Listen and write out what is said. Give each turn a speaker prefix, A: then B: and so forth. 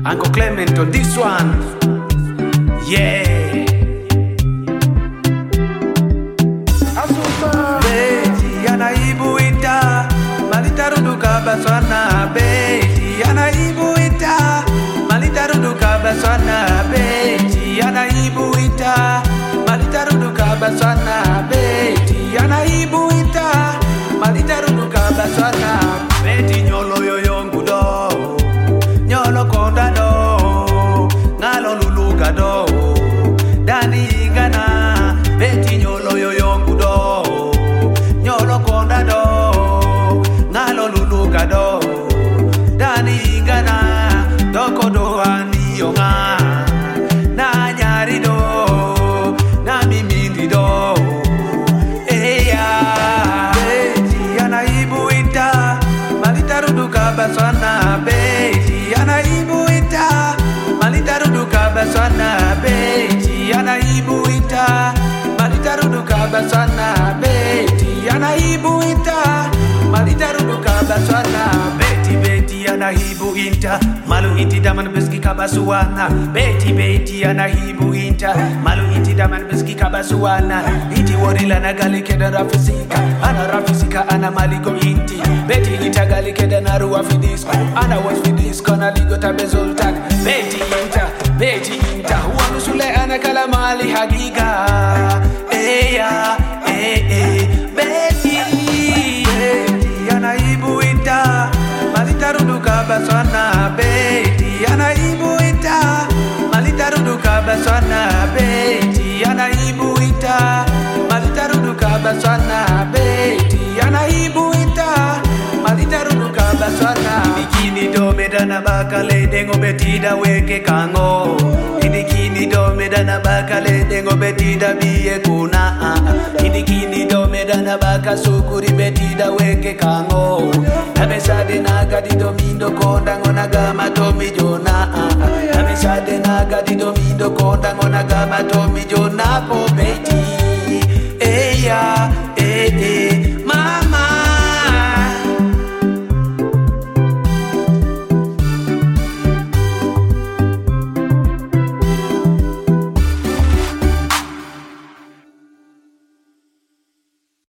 A: Uncle Clement on this one. Yeah. Beti anaibuita malitaruduka baswana. Beti anaibuita malitaruduka baswana. Beti anaibuita malitaruduka baswana. Beti anaibuita malitaruduka baswana. Beti nyolo yoyongu do, nyolo konda do, ngalo luluga do, dani ingana. Beti nyolo yoyongu do, nyolo konda do, ngalo luluga do, dani ingana. Doko do ani yonga, na nyari do, na mimindi do. Beti anaibuita malitaruduka baswana. Beti anaibuita malitaruduka baswana. Beti anaibuita malitaruduka baswana. Beti anaibuita malitaruduka baswana. Beti anahibuita malu inti daman beski kabasuana. Beti anahibuita malu inti daman beski kabasuana. Inti warila na gali keda rafisika, ana rafisika ana maligo inti. Beti ita gali keda na ruwa fidisco, ana was fidisco na ligo tabezoltak. Beti inta huwa nusule ana kala mali hagiga. Beti anaibuita malitaruduka baswana. Beti anaibuita malitaruduka baswana. Beti anaibuita malitaruduka baswana. Beti anaibuita malitaruduka baswana. Idikini do medana bakale dengo betida weke kango. Idikini do medana bakale dengo betida biye kuna. Idikini do medana baka sukuri betida weke kango. Amesade naga di domindo konda ngona gama tomi jona. Amesade naga di domindo konda ngona gama tomi jona.